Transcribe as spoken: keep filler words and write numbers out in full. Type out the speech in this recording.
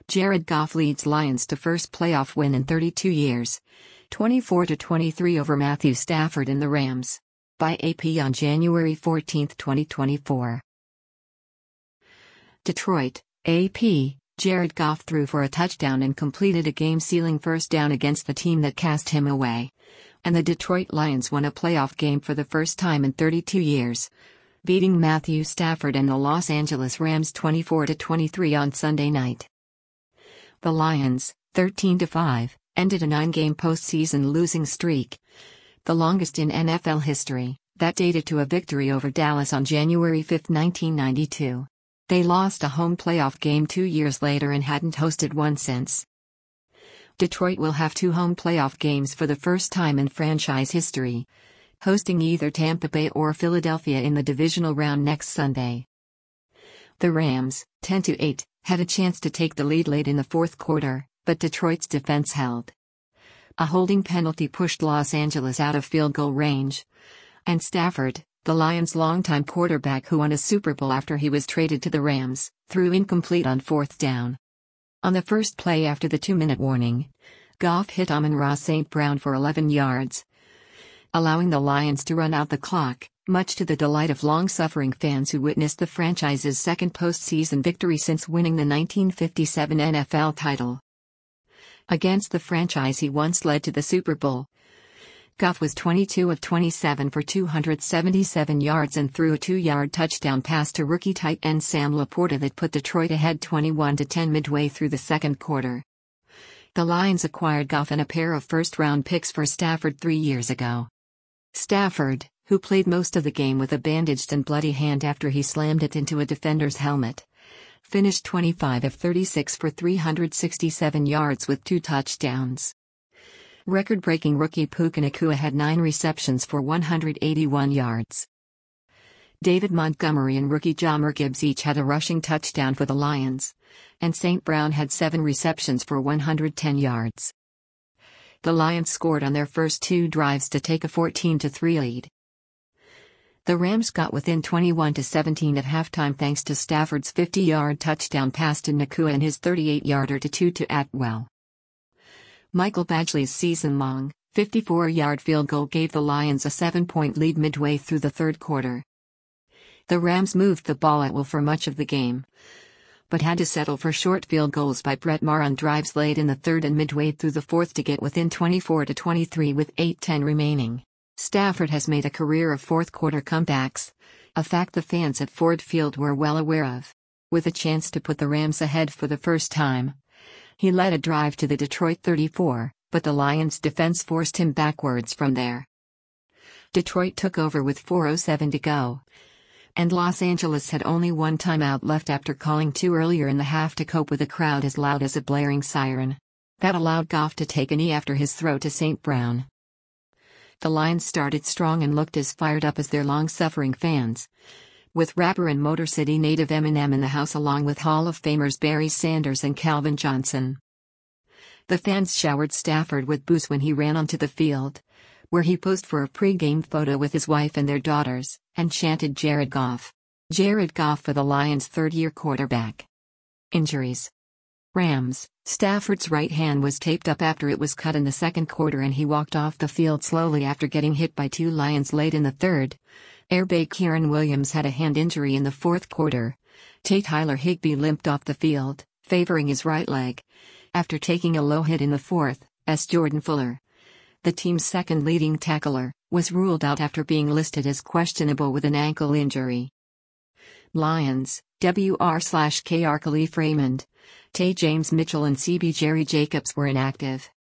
Jared Goff leads Lions to first playoff win in thirty-two years, twenty-four to twenty-three over Matthew Stafford and the Rams. By A P on January fourteenth, twenty twenty-four. Detroit, A P, Jared Goff threw for a touchdown and completed a game-sealing first down against the team that cast him away. And the Detroit Lions won a playoff game for the first time in thirty-two years, beating Matthew Stafford and the Los Angeles Rams twenty-four to twenty-three on Sunday night. The Lions, thirteen to five, ended a nine-game postseason losing streak, the longest in N F L history, that dated to a victory over Dallas on January fifth, nineteen ninety-two. They lost a home playoff game two years later and hadn't hosted one since. Detroit will have two home playoff games for the first time in franchise history, hosting either Tampa Bay or Philadelphia in the divisional round next Sunday. The Rams, ten to eight, had a chance to take the lead late in the fourth quarter, but Detroit's defense held. A holding penalty pushed Los Angeles out of field goal range, and Stafford, the Lions' longtime quarterback who won a Super Bowl after he was traded to the Rams, threw incomplete on fourth down. On the first play after the two-minute warning, Goff hit Amon-Ra Saint Brown for eleven yards, allowing the Lions to run out the clock, much to the delight of long-suffering fans who witnessed the franchise's second postseason victory since winning the nineteen fifty-seven N F L title. Against the franchise he once led to the Super Bowl, Goff was twenty-two of twenty-seven for two hundred seventy-seven yards and threw a two-yard touchdown pass to rookie tight end Sam Laporta that put Detroit ahead twenty-one to ten midway through the second quarter. The Lions acquired Goff and a pair of first-round picks for Stafford three years ago. Stafford, who played most of the game with a bandaged and bloody hand after he slammed it into a defender's helmet, finished twenty-five of thirty-six for three hundred sixty-seven yards with two touchdowns. Record-breaking rookie Puka Nacua had nine receptions for one hundred eighty-one yards. David Montgomery and rookie Jahmyr Gibbs each had a rushing touchdown for the Lions, and Saint Brown had seven receptions for one hundred ten yards. The Lions scored on their first two drives to take a fourteen to three lead. The Rams got within twenty-one to seventeen at halftime thanks to Stafford's fifty-yard touchdown pass to Nacua and his thirty-eight-yarder to two to Atwell. Michael Badgley's season-long, fifty-four-yard field goal gave the Lions a seven-point lead midway through the third quarter. The Rams moved the ball at will for much of the game, but had to settle for short field goals by Brett Maher on drives late in the third and midway through the fourth to get within twenty-four to twenty-three with eight ten remaining. Stafford has made a career of fourth-quarter comebacks, a fact the fans at Ford Field were well aware of. With a chance to put the Rams ahead for the first time, he led a drive to the Detroit thirty-four, but the Lions' defense forced him backwards from there. Detroit took over with four oh seven to go, and Los Angeles had only one timeout left after calling two earlier in the half to cope with a crowd as loud as a blaring siren. That allowed Goff to take a knee after his throw to Saint Brown. The Lions started strong and looked as fired up as their long-suffering fans, with rapper and Motor City native Eminem in the house along with Hall of Famers Barry Sanders and Calvin Johnson. The fans showered Stafford with boos when he ran onto the field, where he posed for a pre-game photo with his wife and their daughters, and chanted Jared Goff. Jared Goff for the Lions' third-year quarterback. Injuries. Rams, Stafford's right hand was taped up after it was cut in the second quarter and he walked off the field slowly after getting hit by two Lions late in the third. Airbag Kieran Williams had a hand injury in the fourth quarter. Tate Tyler Higbee limped off the field, favoring his right leg, after taking a low hit in the fourth, as Jordan Fuller, the team's second leading tackler, was ruled out after being listed as questionable with an ankle injury. Lions, W R slash K R Khalif Raymond, Tay James Mitchell and C B Jerry Jacobs were inactive.